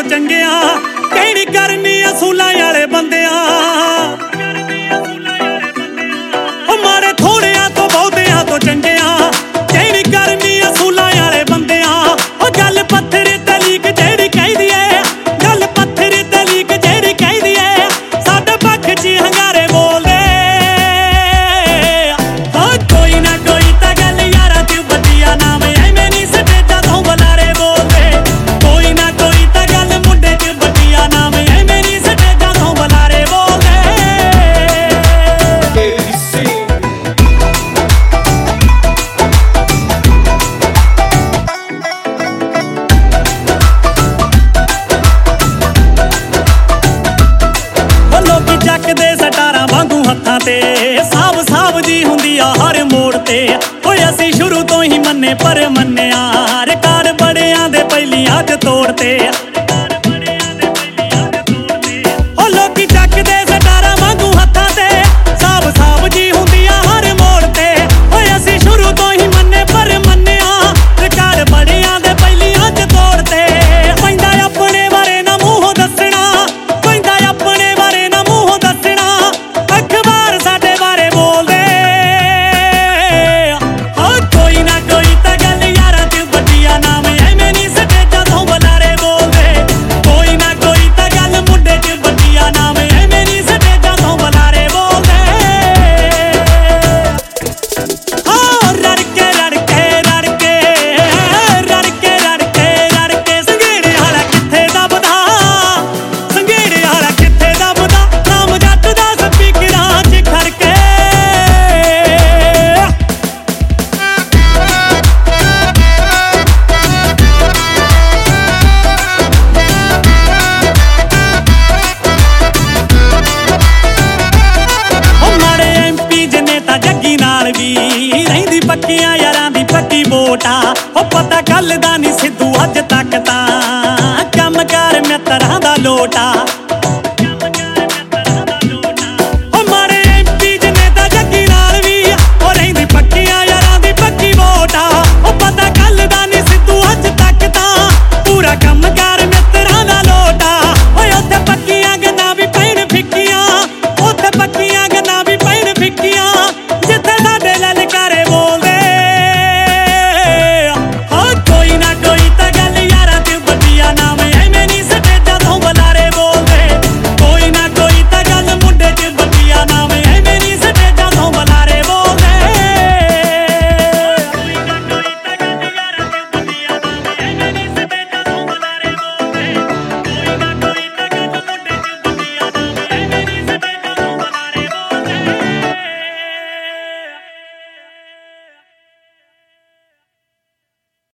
ਚੰਗਿਆਂ ਕਹਿਣੀ ਕਰਨੀ ਅਸੂਲਾਂ ਵਾਲੇ ਬੰਦਿਆਂ ਉਹ ਮਾੜੇ ਥੋੜਿਆਂ ਤੋਂ ਬਹੁਤਿਆਂ ਤੋਂ ਚੰਗਿਆਂ ਕਹਿਣੀ ਕਰਨੀ ਅਸੂਲਾਂ ਵਾਲੇ ਬੰਦਿਆਂ ਉਹ ਗੱਲ ਪੱਥਰ ਤੇ ਲੀਕ ਜਿਹੜੀ ਕਹਿੰਦੀ ਏ ਗੱਲ ਪੱਥਰ ਤੇ ਲੀਕ ਜਿਹੜੀ ਕਹਿੰਦੀ ਏ ਸਾਡੇ ਪੱਖ 'ਚ ਹੰਗਾਰੇ ਬੋਲਦੇ ਹਾਂ ਕੋਈ ਨਾ ਕੋਈ ਤਾਂ ਗੱਲ ਯਾਰਾਂ 'ਚ ਵਧੀਆ ਨਾਮ ਐਵੇਂ ਨਹੀਂ ਸਟੇਜਾਂ ਤੋਂ ਬੁਲਾਰੇ ਬੋਲਦੇ ਕੋਈ ਨਾ ਕੋਈ ਤਾਂ ਗੱਲ ਮੁੰਡੇ 'ਚ ਵਧੀਆ ਨਾਮ ਐਵੇਂ ਨਹੀਂ ਸਟੇਜਾਂ ਤੋਂ ਬੁਲਾਰੇ ਬੋਲਦੇ ਲੋਕੀ ਚੱਕਦੇ ਸਟਾਰਾਂ ਵਾਂਗੂ ਹੱਥਾਂ ਤੇ ਸਾਬ ਸਾਬ ਜੀ ਹੁੰਦੀ ਆ ਹਰ ਮੋੜ ਤੇ ਓਏ ਅਸੀਂ ਸ਼ੁਰੂ ਤੋਂ ਹੀ ਮੰਨੇ ਪਰ ਮੰਨਿਆ ਰਿਕਾਰਡ ਬੜਿਆਂ ਦੇ ਪਹਿਲੀਆਂ 'ਚ ਤੋੜਤੇ ਓ ਲੋਕੀ ਚੱਕਦੇ ਸਟਾਰਾਂ ਵਾਂਗੂ ਹੱਥਾਂ ਤੇ ਸਾਬ ਸਾਬ ਜੀ ਹੁੰਦੀ ਆ ਹਰ ਮੋੜ ਤੇ ਓਏ ਅਸੀਂ ਸ਼ੁਰੂ ਤੋਂ ਹੀ ਮੰਨੇ ਪਰ ਮੰਨਿਆ ਰਿਕਾਰਡ ਬੜਿਆਂ ਦੇ ਪਹਿਲੀਆਂ 'ਚ ਤੋੜਤੇ ਪੈਂਦਾ ਆਪਣੇ ਬਾਰੇ ਨਾ ਮੂੰਹੋਂ ਦੱਸਣਾ ਪੈਂਦਾ ਆਪਣੇ ਬਾਰੇ ਨਾ ਮੂੰਹੋਂ ਦੱਸਣਾ ਅਖਬਾਰ ਸਾਡੇ ਬਾਰੇ ਬੋਲਦੇ ਹਾਂ ਕੋਈ ਨਾ ਕੋਈ ਤਾਂ ਗੱਲ ਯਾਰਾਂ 'ਚ ਵਧੀਆ ਨਾਮ ਐਵੇਂ ਨਹੀਂ ਸਟੇਜਾਂ ਤੋਂ ਬੁਲਾਰੇ ਬੋਲਦੇ ਕੋਈ ਨਾ ਕੋਈ ਤਾਂ ਗੱਲ ਮੁੰਡੇ 'ਚ ਵਧੀਆ ਨਾਮ ਐਵੇਂ ਨਹੀਂ ਸਟੇਜਾਂ ਤੋਂ ਬੁਲਾਰੇ ਬੋਲਦੇ ਹਾਂ ਰੜ ਕੇ ਸੰਘੇੜੇ ਵਾਲਾ ਕਿੱਥੇ ਦੱਬਦਾ ਸੰਘੇੜੇ ਵਾਲਾ ਕਿੱਥੇ ਦੱਬਦਾ ਨਾਮ ਜੱਟ ਦਾ ਸਪੀਕਰਾਂ 'ਚ ਖੜਕੇ ਉਹ ਮਾੜੇ MP ਜਨੇ ਤਾਂ ਜੱਗੀ ਨਾਲ ਵੀ ਰਹਿੰਦੀ ਪੱਕੀਆਂ ਯਾਰਾਂ ਦੀ ਪੱਕੀ ਵੋਟਾ ਉਹ ਪਤਾ ਗੱਲ ਦਾ ਨਹੀਂ ਸਿੱਧੂ ਅੱਜ ਤੱਕ ਤਾਂ ਕੰਮ ਕਾਰ ਮਿੱਤਰਾਂ ਦਾ ਲੋਟਾ